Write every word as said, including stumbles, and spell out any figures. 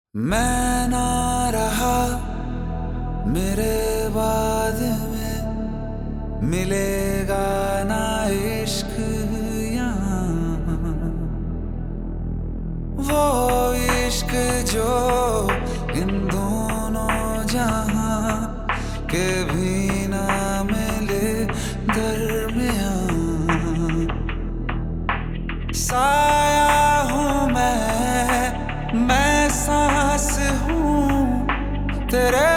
मैं ना रहा मेरे बाद में मिलेगा ना इश्क यहाँ, वो इश्क जो इन दोनों जहां के भी ना मिले दरमियां। साया हूँ मैं मैं सांस हूँ तेरे